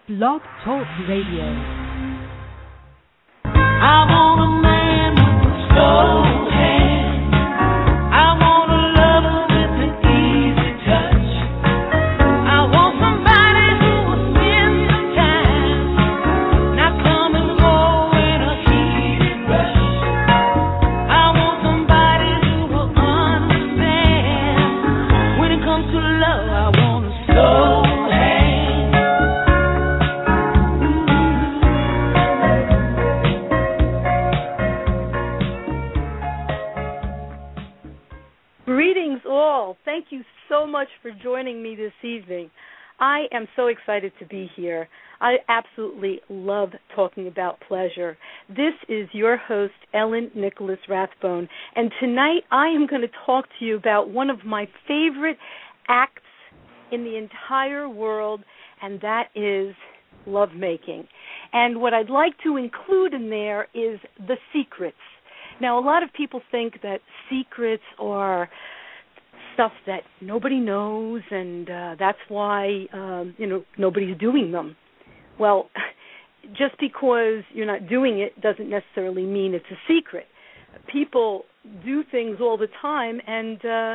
Blog Talk Radio. I want a man with slow hands. I want a lover with an easy touch. I want somebody who will spend some time, not come and go in a heated rush. I want somebody who will understand. When it comes to love, I want a slow hand. Greetings all. Thank you so much for joining me this evening. I am so excited to be here. I absolutely love talking about pleasure. This is your host, Ellen Nicholas Rathbone, and tonight I am going to talk to you about one of my favorite acts in the entire world, and that is lovemaking. And what I'd like to include in there is the secrets. Now, a lot of people think that secrets are stuff that nobody knows, and that's why nobody's doing them. Well, just because you're not doing it doesn't necessarily mean it's a secret. People do things all the time, and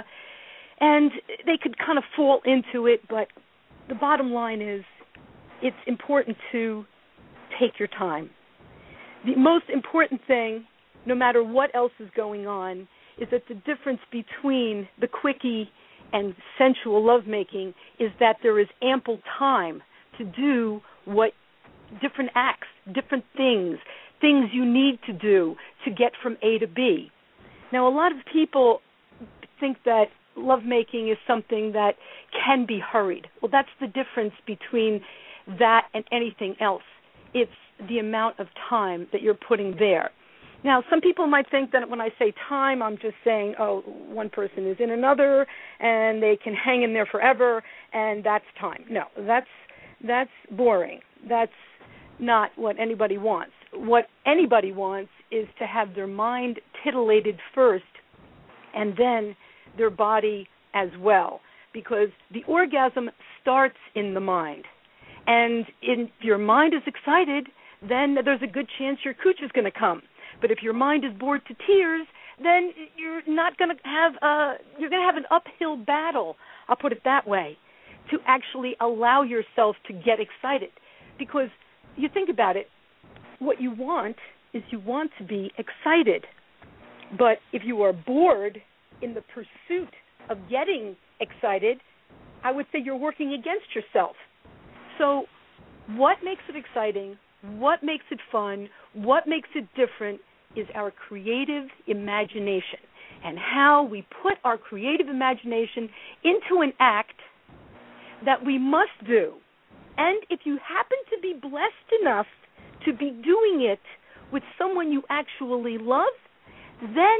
they could kind of fall into it. But the bottom line is, it's important to take your time. The most important thing, no matter what else is going on, is that the difference between the quickie and sensual lovemaking is that there is ample time to do what different acts, different things you need to do to get from A to B. Now, a lot of people think that lovemaking is something that can be hurried. Well, that's the difference between that and anything else. It's the amount of time that you're putting there. Now, some people might think that when I say time, I'm just saying, oh, one person is in another, and they can hang in there forever, and that's time. No, that's boring. That's not what anybody wants. What anybody wants is to have their mind titillated first, and then their body as well, because the orgasm starts in the mind. And if your mind is excited, then there's a good chance your cooch is going to come. But if your mind is bored to tears, then you're going to have an uphill battle, I'll put it that way, to actually allow yourself to get excited. Because you think about it, what you want is you want to be excited. But if you are bored in the pursuit of getting excited, I would say you're working against yourself. So what makes it exciting? What makes it fun, what makes it different is our creative imagination and how we put our creative imagination into an act that we must do. And if you happen to be blessed enough to be doing it with someone you actually love, then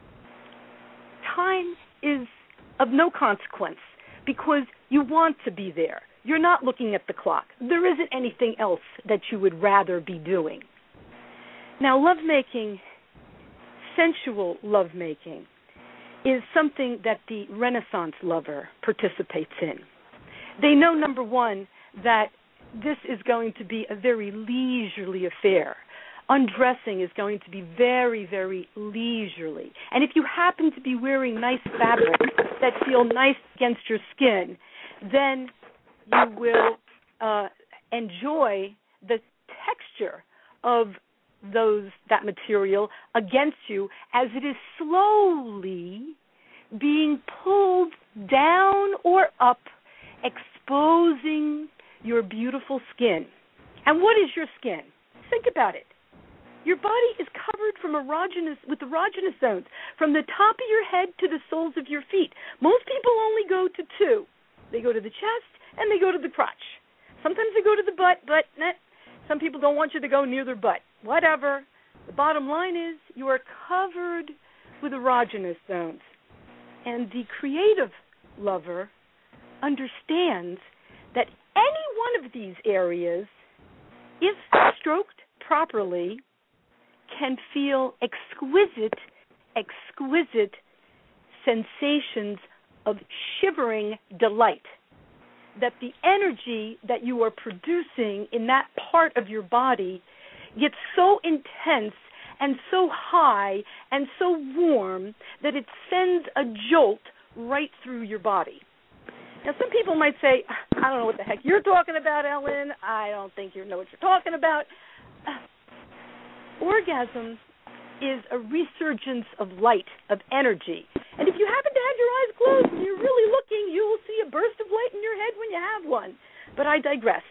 time is of no consequence because you want to be there. You're not looking at the clock. There isn't anything else that you would rather be doing. Now, lovemaking, sensual lovemaking, is something that the Renaissance lover participates in. They know, number one, that this is going to be a very leisurely affair. Undressing is going to be very, very leisurely. And if you happen to be wearing nice fabrics that feel nice against your skin, then you will enjoy the texture of that material against you as it is slowly being pulled down or up, exposing your beautiful skin. And what is your skin? Think about it. Your body is covered with erogenous zones from the top of your head to the soles of your feet. Most people only go to two. They go to the chest and they go to the crotch. Sometimes they go to the butt, but some people don't want you to go near their butt. Whatever. The bottom line is you are covered with erogenous zones. And the creative lover understands that any one of these areas, if stroked properly, can feel exquisite sensations of shivering delight. that the energy that you are producing in that part of your body gets so intense and so high and so warm that it sends a jolt right through your body. Now, some people might say, I don't know what the heck you're talking about, Ellen. I don't think you know what you're talking about. Orgasm is a resurgence of light, of energy. And if you happen to have your eyes closed and you're really looking, you will see a burst of light in your head when you have one. But I digress.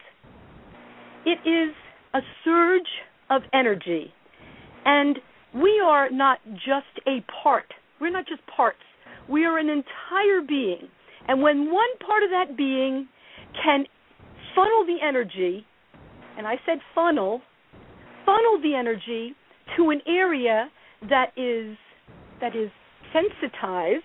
It is a surge of energy. And we are not just a part. We're not just parts. We are an entire being. And when one part of that being can funnel the energy, and I said funnel the energy to an area that is sensitized,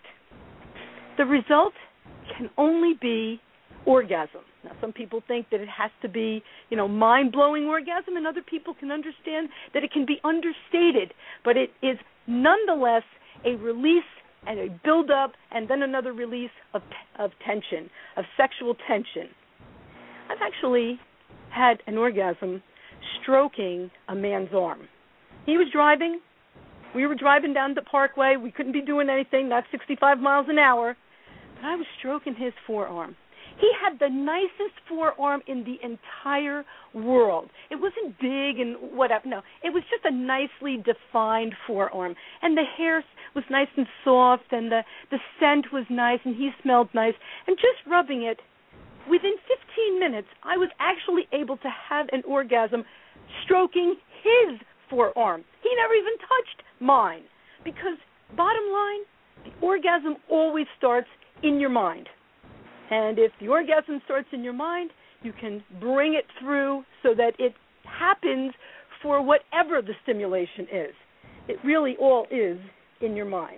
the result can only be orgasm. Now, some people think that it has to be, mind-blowing orgasm, and other people can understand that it can be understated, but it is nonetheless a release and a build-up and then another release of tension, of sexual tension. I've actually had an orgasm stroking a man's arm. He was driving. We were driving down the parkway. We couldn't be doing anything, not 65 miles an hour, but I was stroking his forearm. He had the nicest forearm in the entire world. It wasn't big and whatever. No, it was just a nicely defined forearm. And the hair was nice and soft, and the scent was nice, and he smelled nice. And just rubbing it, within 15 minutes, I was actually able to have an orgasm stroking his forearm. He never even touched mine. Because, bottom line, the orgasm always starts in your mind. And if the orgasm starts in your mind, you can bring it through so that it happens for whatever the stimulation is. It really all is in your mind.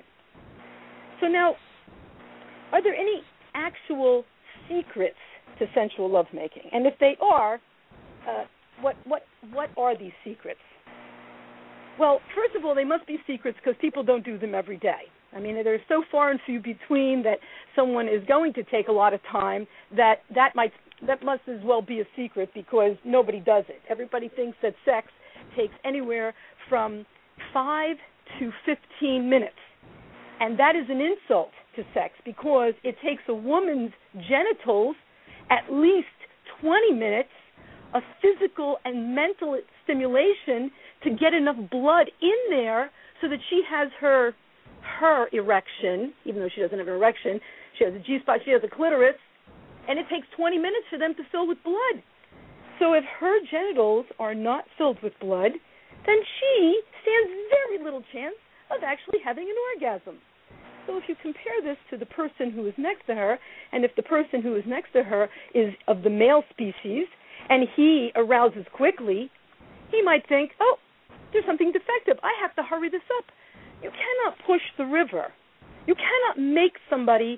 So now, are there any actual secrets to sensual lovemaking? And if they are, what are these secrets? Well, first of all, they must be secrets because people don't do them every day. I mean, they're so far and few between that someone is going to take a lot of time that must as well be a secret because nobody does it. Everybody thinks that sex takes anywhere from 5 to 15 minutes. And that is an insult to sex because it takes a woman's genitals at least 20 minutes of physical and mental stimulation to get enough blood in there so that she has her erection, even though she doesn't have an erection, she has a G-spot, she has a clitoris, and it takes 20 minutes for them to fill with blood. So if her genitals are not filled with blood, then she stands very little chance of actually having an orgasm. So if you compare this to the person who is next to her, and if the person who is next to her is of the male species, and he arouses quickly, he might think, oh, there's something defective. I have to hurry this up. You cannot push the river. You cannot make somebody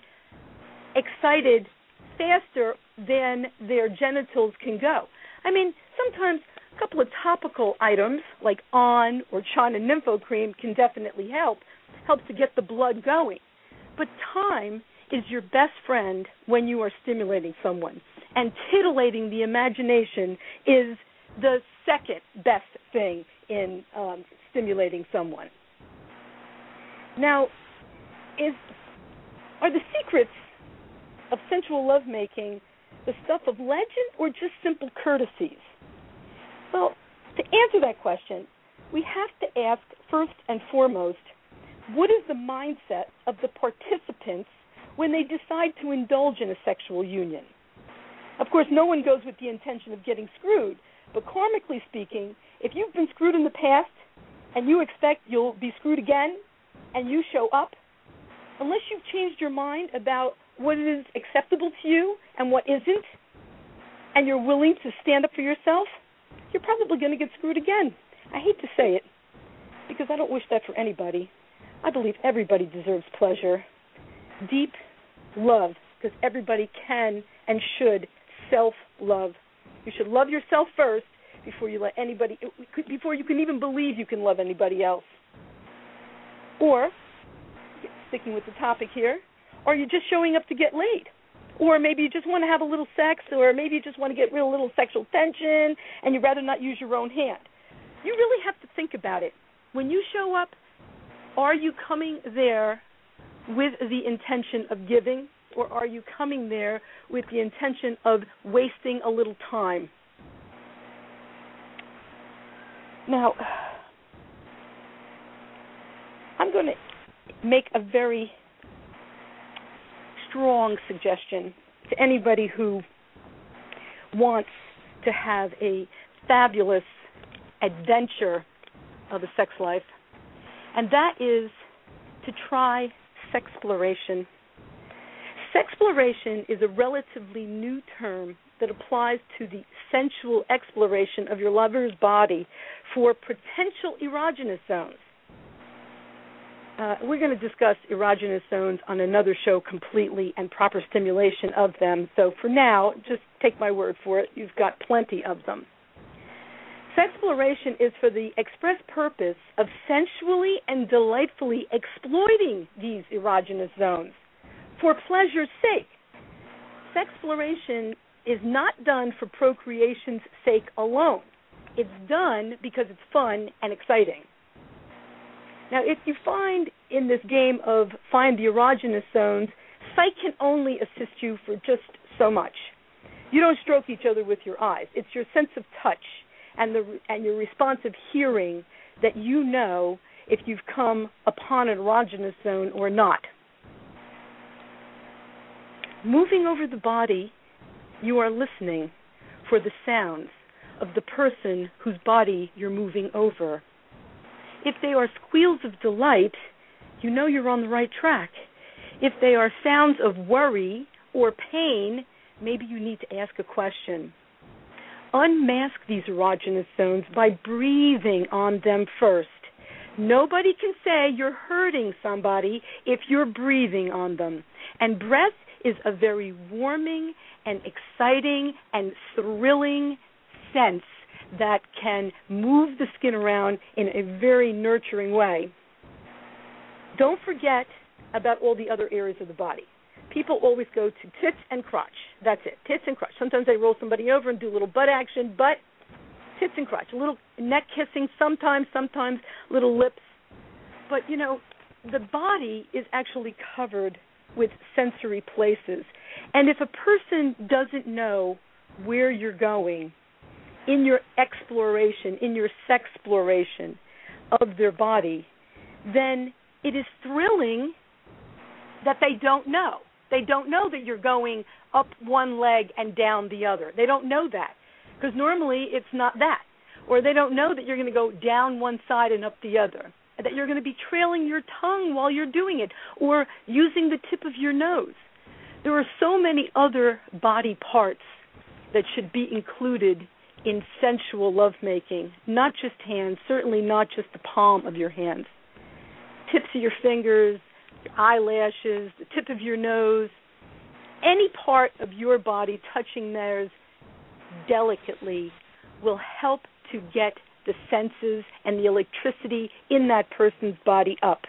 excited faster than their genitals can go. I mean, sometimes a couple of topical items like On or Chana Nympho Cream can definitely help to get the blood going. But time is your best friend when you are stimulating someone. And titillating the imagination is the second best thing in stimulating someone. Now, are the secrets of sensual lovemaking the stuff of legend or just simple courtesies? Well, to answer that question, we have to ask first and foremost, what is the mindset of the participants when they decide to indulge in a sexual union? Of course, no one goes with the intention of getting screwed, but karmically speaking, if you've been screwed in the past and you expect you'll be screwed again and you show up, unless you've changed your mind about what is acceptable to you and what isn't, and you're willing to stand up for yourself, you're probably going to get screwed again. I hate to say it, because I don't wish that for anybody. I believe everybody deserves pleasure, deep love, because everybody can and should self-love. You should love yourself first before you can even believe you can love anybody else. Or, sticking with the topic here, are you just showing up to get laid? Or maybe you just want to have a little sex, or maybe you just want to get rid of a little sexual tension and you'd rather not use your own hand. You really have to think about it. When you show up, are you coming there with the intention of giving, or are you coming there with the intention of wasting a little time? Now, I'm going to make a very strong suggestion to anybody who wants to have a fabulous adventure of a sex life, and that is to try sexploration. Sexploration is a relatively new term that applies to the sensual exploration of your lover's body for potential erogenous zones. We're going to discuss erogenous zones on another show completely and proper stimulation of them. So for now, just take my word for it. You've got plenty of them. Sexploration is for the express purpose of sensually and delightfully exploiting these erogenous zones for pleasure's sake. Sexploration is not done for procreation's sake alone. It's done because it's fun and exciting. Now, if you find in this game of find the erogenous zones, sight can only assist you for just so much. You don't stroke each other with your eyes. It's your sense of touch and your responsive hearing that you know if you've come upon an erogenous zone or not. Moving over the body, you are listening for the sounds of the person whose body you're moving over. If they are squeals of delight, you know you're on the right track. If they are sounds of worry or pain, maybe you need to ask a question. Unmask these erogenous zones by breathing on them first. Nobody can say you're hurting somebody if you're breathing on them. And breath is a very warming and exciting and thrilling sense that can move the skin around in a very nurturing way. Don't forget about all the other areas of the body. People always go to tits and crotch. That's it, tits and crotch. Sometimes they roll somebody over and do a little butt action, but tits and crotch, a little neck kissing, sometimes little lips. But, you know, the body is actually covered with sensory places. And if a person doesn't know where you're going in your exploration, in your sexploration of their body, then it is thrilling that they don't know. They don't know that you're going up one leg and down the other. They don't know that because normally it's not that. Or they don't know that you're going to go down one side and up the other, that you're going to be trailing your tongue while you're doing it or using the tip of your nose. There are so many other body parts that should be included in sensual lovemaking, not just hands, certainly not just the palm of your hands. Tips of your fingers, your eyelashes, the tip of your nose, any part of your body touching theirs delicately will help to get the senses and the electricity in that person's body up.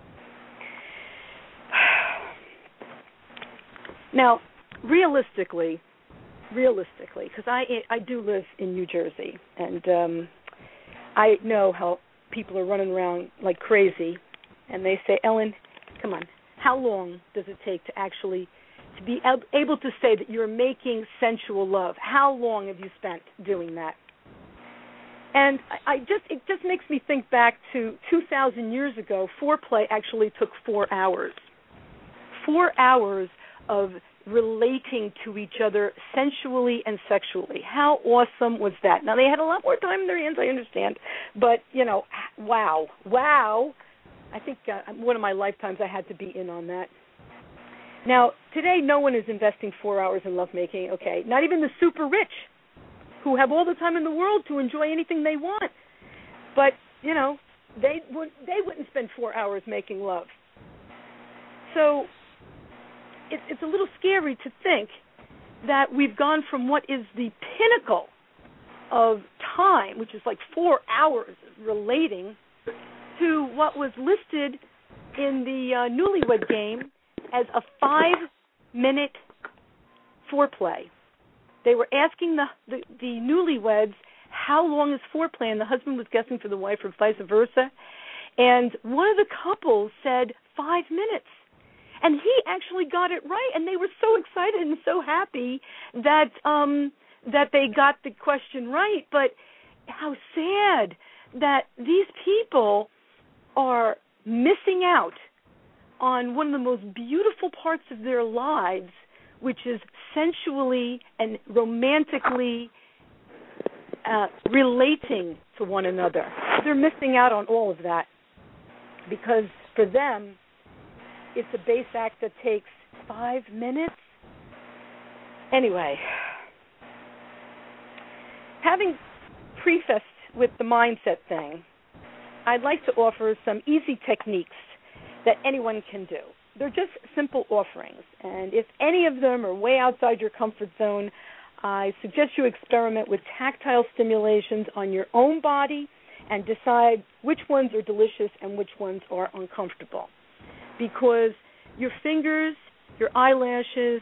Now, realistically, because I do live in New Jersey, and I know how people are running around like crazy, and they say, Ellen, come on, how long does it take to actually to be able to say that you're making sensual love? How long have you spent doing that? And it just makes me think back to 2,000 years ago. Foreplay actually took 4 hours. 4 hours of relating to each other sensually and sexually. How awesome was that? Now, they had a lot more time in their hands, I understand, but, you know, wow. I think one of my lifetimes I had to be in on that. Now, today no one is investing 4 hours in lovemaking, okay? Not even the super rich who have all the time in the world to enjoy anything they want. But, you know, they wouldn't spend 4 hours making love. So it's a little scary to think that we've gone from what is the pinnacle of time, which is like 4 hours relating, to what was listed in the newlywed game as a 5-minute foreplay. They were asking the newlyweds, how long is foreplay? And the husband was guessing for the wife or vice versa. And one of the couples said 5 minutes. And he actually got it right. And they were so excited and so happy that they got the question right. But how sad that these people are missing out on one of the most beautiful parts of their lives, which is sensually and romantically relating to one another. They're missing out on all of that because for them, it's a base act that takes 5 minutes. Anyway, having prefaced with the mindset thing, I'd like to offer some easy techniques that anyone can do. They're just simple offerings, and if any of them are way outside your comfort zone, I suggest you experiment with tactile stimulations on your own body and decide which ones are delicious and which ones are uncomfortable. Because your fingers, your eyelashes,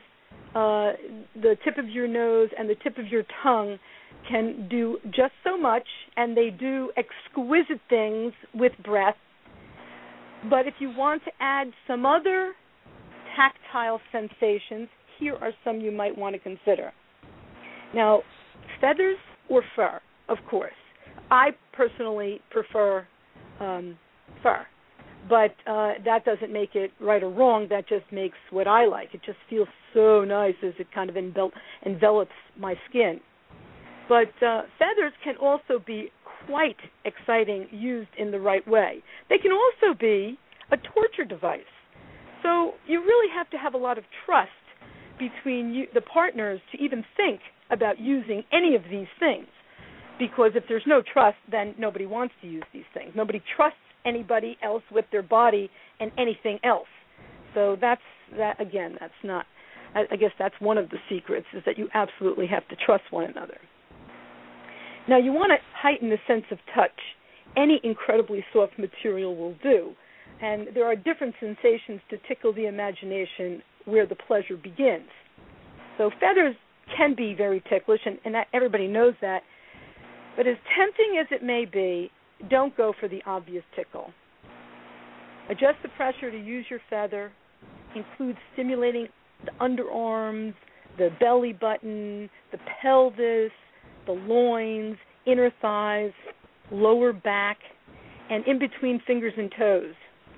the tip of your nose, and the tip of your tongue can do just so much, and they do exquisite things with breath. But if you want to add some other tactile sensations, here are some you might want to consider. Now, feathers or fur, of course. I personally prefer fur, but that doesn't make it right or wrong. That just makes what I like. It just feels so nice as it kind of envelops my skin. But feathers can also be quite exciting used in the right way. They can also be a torture device. So you really have to have a lot of trust between the partners to even think about using any of these things. Because if there's no trust, then nobody wants to use these things. Nobody trusts anybody else with their body and anything else. So that's not, I guess that's one of the secrets, is that you absolutely have to trust one another. Now, you want to heighten the sense of touch. Any incredibly soft material will do. And there are different sensations to tickle the imagination where the pleasure begins. So feathers can be very ticklish, and that, everybody knows that. But as tempting as it may be, don't go for the obvious tickle. Adjust the pressure to use your feather. Include stimulating the underarms, the belly button, the pelvis, the loins, inner thighs, lower back, and in between fingers and toes.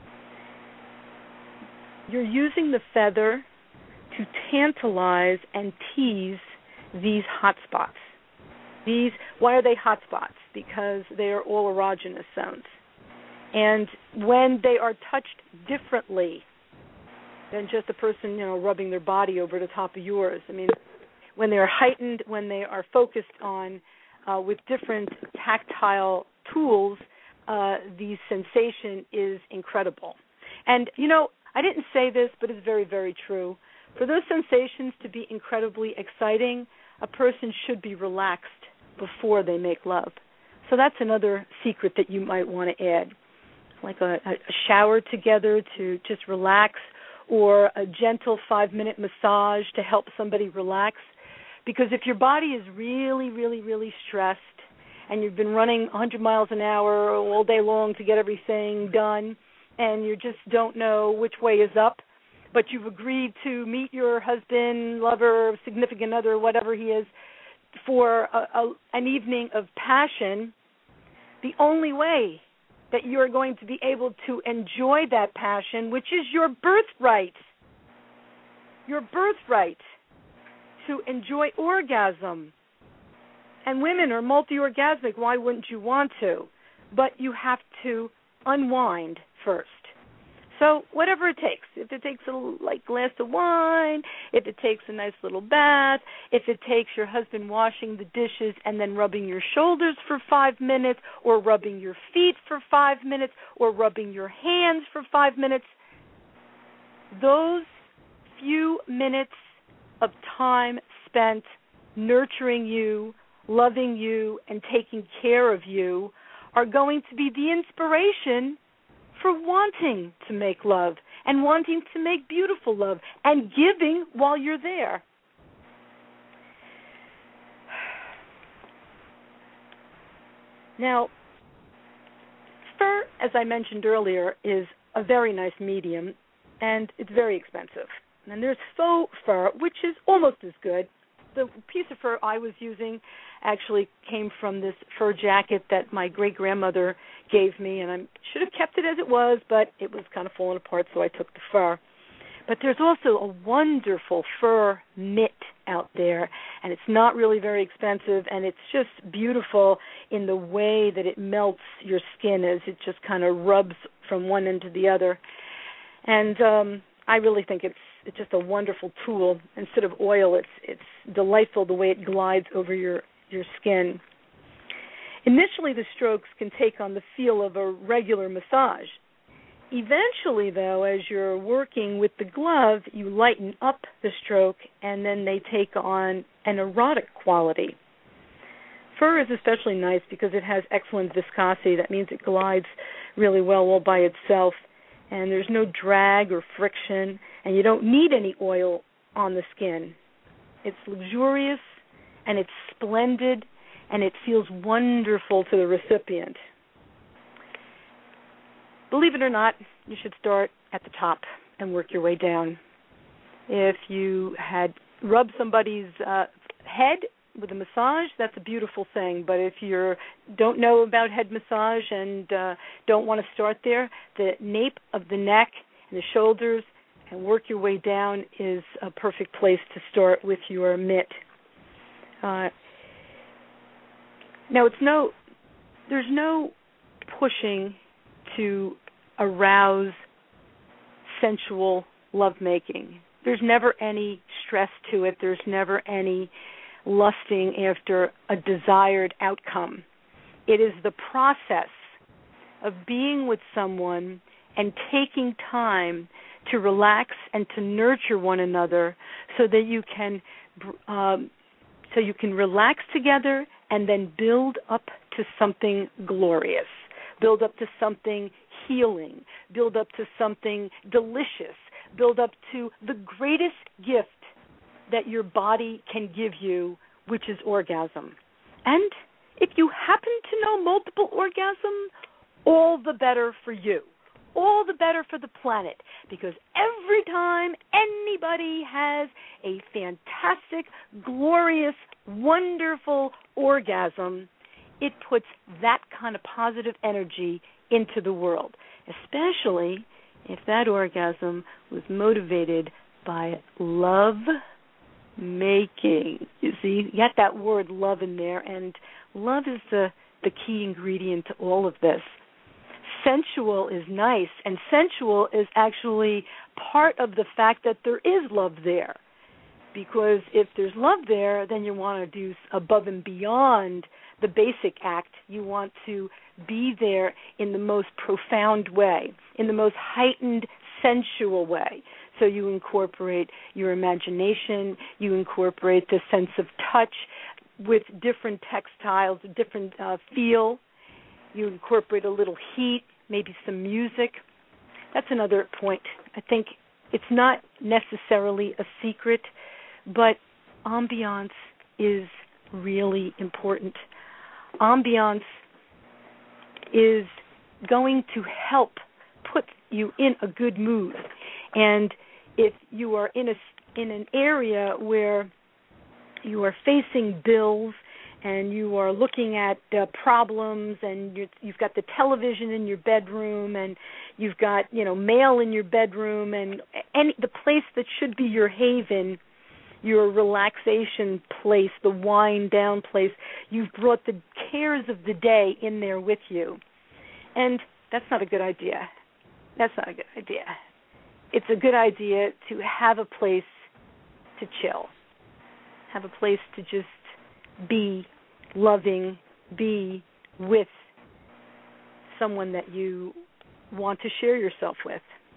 You're using the feather to tantalize and tease these hot spots. Why are they hot spots? Because they are all erogenous zones. And when they are touched differently than just a person, rubbing their body over the top of yours, when they are heightened, when they are focused on with different tactile tools, the sensation is incredible. And, I didn't say this, but it's very, very true. For those sensations to be incredibly exciting, a person should be relaxed before they make love. So that's another secret that you might want to add, like a shower together to just relax, or a gentle 5-minute massage to help somebody relax. Because if your body is really, really, really stressed and you've been running 100 miles an hour all day long to get everything done, and you just don't know which way is up, but you've agreed to meet your husband, lover, significant other, whatever he is, for an evening of passion, the only way that you're going to be able to enjoy that passion, which is your birthright to enjoy orgasm. And women are multi-orgasmic. Why wouldn't you want to? But you have to unwind first. So whatever it takes, if it takes a glass of wine, if it takes a nice little bath, if it takes your husband washing the dishes and then rubbing your shoulders for 5 minutes, or rubbing your feet for 5 minutes, or rubbing your hands for 5 minutes, those few minutes of time spent nurturing you, loving you, and taking care of you are going to be the inspiration for wanting to make love and wanting to make beautiful love and giving while you're there. Now, fur, as I mentioned earlier, is a very nice medium, and it's very expensive. And there's faux fur, which is almost as good. The piece of fur I was using actually came from this fur jacket that my great-grandmother gave me, and I should have kept it as it was, but it was kind of falling apart, so I took the fur. But there's also a wonderful fur mitt out there, and it's not really very expensive, and it's just beautiful in the way that it melts your skin as it just kind of rubs from one end to the other. And I really think it's just a wonderful tool. Instead of oil, it's delightful the way it glides over your skin. Initially, the strokes can take on the feel of a regular massage. Eventually, though, as you're working with the glove, you lighten up the stroke, and then they take on an erotic quality. Fur is especially nice because it has excellent viscosity. That means it glides really well all by itself, and there's no drag or friction, and you don't need any oil on the skin. It's luxurious, and it's splendid, and it feels wonderful to the recipient. Believe it or not, you should start at the top and work your way down. If you had rubbed somebody's head with a massage, that's a beautiful thing. But if you don't know about head massage and don't want to start there, the nape of the neck and the shoulders and work your way down is a perfect place to start with your mitt. Now, there's no pushing to arouse sensual lovemaking. There's never any stress to it. There's never any lusting after a desired outcome. It is the process of being with someone and taking time to relax and to nurture one another so that you can relax together and then build up to something glorious, build up to something healing, build up to something delicious, build up to the greatest gift that your body can give you, which is orgasm. And if you happen to know multiple orgasms, all the better for you, all the better for the planet, because every time anybody has a fantastic, glorious, wonderful orgasm, it puts that kind of positive energy into the world, especially if that orgasm was motivated by love making. You see, you got that word love in there, and love is the key ingredient to all of this. Sensual is nice, and sensual is actually part of the fact that there is love there. Because if there's love there, then you want to do above and beyond the basic act. You want to be there in the most profound way, in the most heightened, sensual way. So you incorporate your imagination, you incorporate the sense of touch with different textiles, different feel. You incorporate a little heat, maybe some music. That's another point. I think it's not necessarily a secret, but ambiance is really important. Ambiance is going to help put you in a good mood. And if you are in an area where you are facing bills and you are looking at problems, and you've got the television in your bedroom, and you've got mail in your bedroom, and the place that should be your haven, your relaxation place, the wind down place, you've brought the cares of the day in there with you. And that's not a good idea. That's not a good idea. It's a good idea to have a place to chill, have a place to just be loving, be with someone that you want to share yourself with.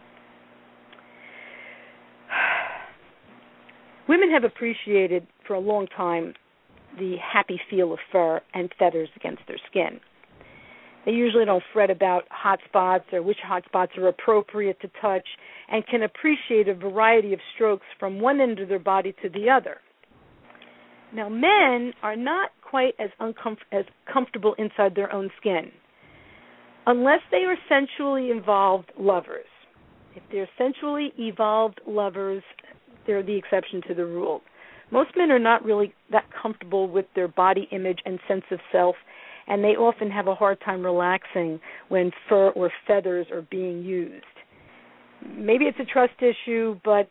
Women have appreciated for a long time the happy feel of fur and feathers against their skin. They usually don't fret about hot spots or which hot spots are appropriate to touch, and can appreciate a variety of strokes from one end of their body to the other. Now, men are not quite as comfortable inside their own skin. Unless they are sensually involved lovers. If they're sensually evolved lovers, they're the exception to the rule. Most men are not really that comfortable with their body image and sense of self, and they often have a hard time relaxing when fur or feathers are being used. Maybe it's a trust issue, but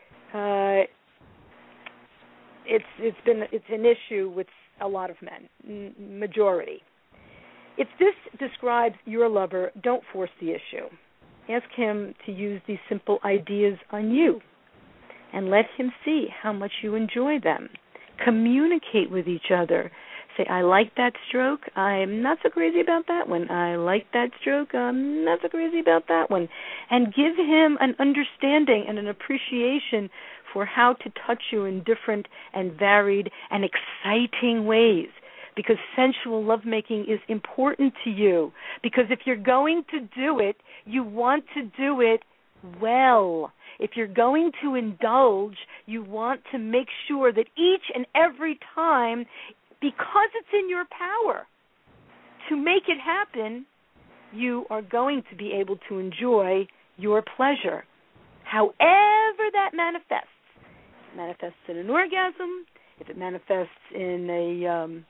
it's an issue with a lot of men, majority. If this describes your lover, don't force the issue. Ask him to use these simple ideas on you and let him see how much you enjoy them. Communicate with each other. Say, I like that stroke. I'm not so crazy about that one. I like that stroke. I'm not so crazy about that one. And give him an understanding and an appreciation for how to touch you in different and varied and exciting ways. Because sensual lovemaking is important to you. Because if you're going to do it, you want to do it well. If you're going to indulge, you want to make sure that each and every time, because it's in your power to make it happen, you are going to be able to enjoy your pleasure. However that manifests. If it manifests in an orgasm, if it manifests in a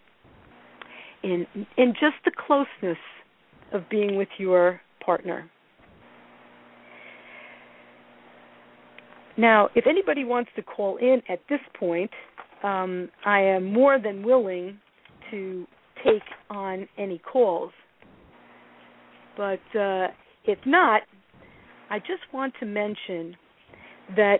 in just the closeness of being with your partner. Now, if anybody wants to call in at this point, I am more than willing to take on any calls. But if not, I just want to mention that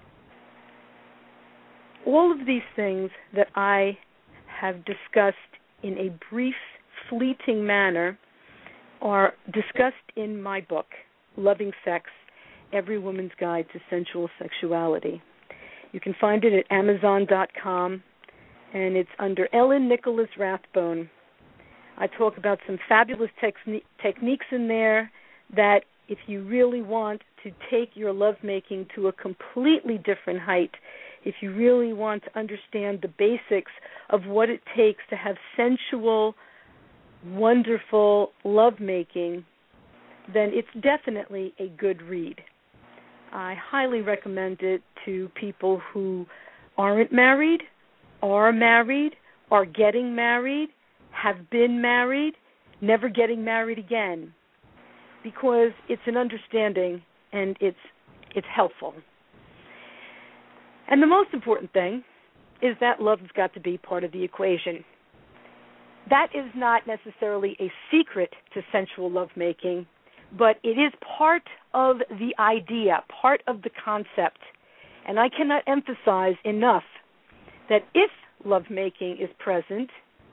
all of these things that I have discussed in a brief, fleeting manner are discussed in my book, Loving Sex, Every Woman's Guide to Sensual Sexuality. You can find it at Amazon.com, and it's under Ellen Nicholas Rathbone. I talk about some fabulous techniques in there that if you really want to take your lovemaking to a completely different height, if you really want to understand the basics of what it takes to have sensual, wonderful lovemaking, then it's definitely a good read. I highly recommend it to people who aren't married, are getting married, have been married, never getting married again, because it's an understanding and it's helpful. And the most important thing is that love has got to be part of the equation. That is not necessarily a secret to sensual lovemaking, but it is part of the idea, part of the concept. And I cannot emphasize enough that if lovemaking is present,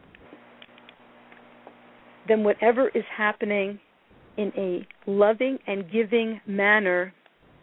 then whatever is happening in a loving and giving manner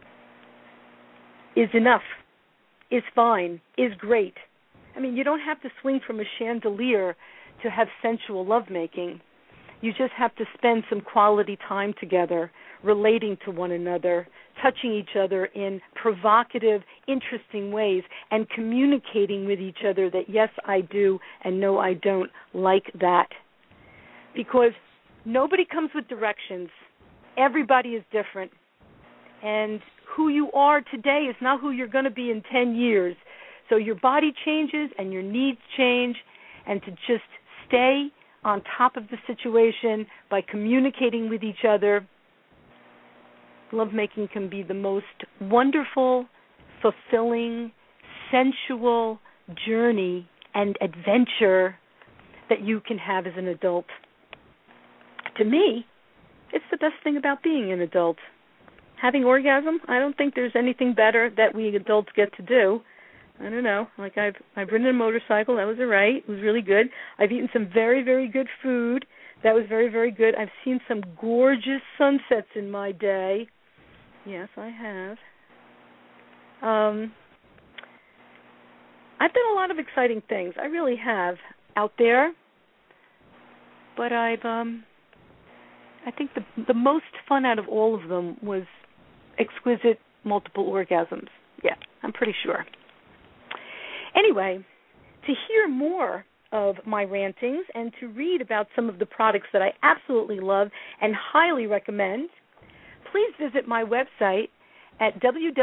is enough, is fine, is great. I mean, you don't have to swing from a chandelier to have sensual lovemaking. You just have to spend some quality time together, relating to one another, touching each other in provocative, interesting ways, and communicating with each other that, yes, I do, and no, I don't like that. Because nobody comes with directions. Everybody is different. And who you are today is not who you're going to be in 10 years. So your body changes and your needs change, and to just stay on top of the situation by communicating with each other, lovemaking can be the most wonderful, fulfilling, sensual journey and adventure that you can have as an adult. To me, it's the best thing about being an adult. Having orgasm, I don't think there's anything better that we adults get to do. I don't know. Like I've ridden a motorcycle. That was all right. It was really good. I've eaten some very, very good food. That was very, very good. I've seen some gorgeous sunsets in my day. Yes, I have. I've done a lot of exciting things. I really have out there. But I think the most fun out of all of them was exquisite multiple orgasms. Yeah, I'm pretty sure. Anyway, to hear more of my rantings and to read about some of the products that I absolutely love and highly recommend, please visit my website at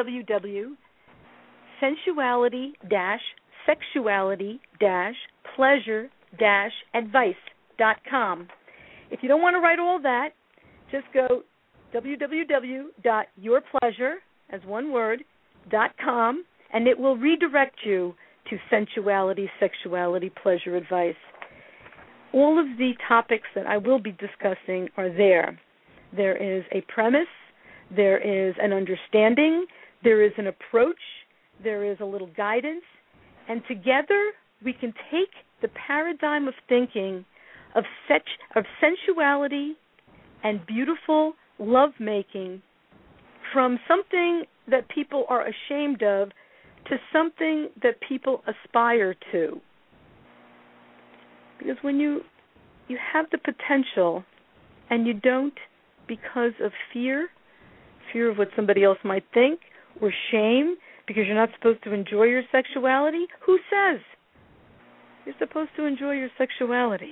www.sensuality-sexuality-pleasure-advice.com. If you don't want to write all that, just go www.yourpleasure, as one word, .com, and it will redirect you to sensuality, sexuality, pleasure advice. All of the topics that I will be discussing are there. There is a premise, there is an understanding, there is an approach, there is a little guidance, and together we can take the paradigm of thinking of sensuality and beautiful lovemaking from something that people are ashamed of to something that people aspire to. Because when you have the potential and you don't because of fear of what somebody else might think, or shame because you're not supposed to enjoy your sexuality, who says? You're supposed to enjoy your sexuality.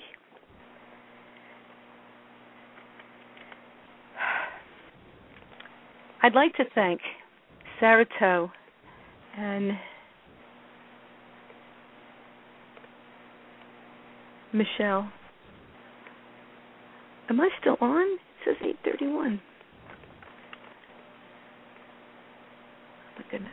I'd like to thank Sarah Toe and Michelle. Am I still on? It says 8:31. My goodness.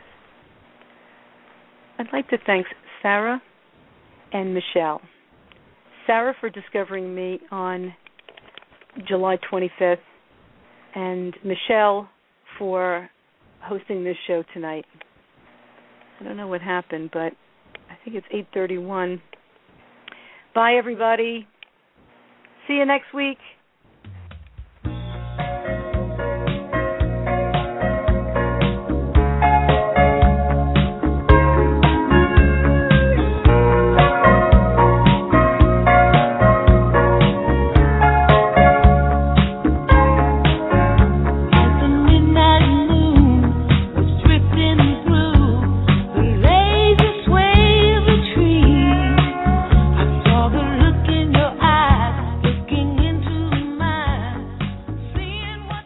I'd like to thank Sarah and Michelle. Sarah for discovering me on July 25th, and Michelle for hosting this show tonight. I don't know what happened, but I think it's 8:31. Bye, everybody. See you next week.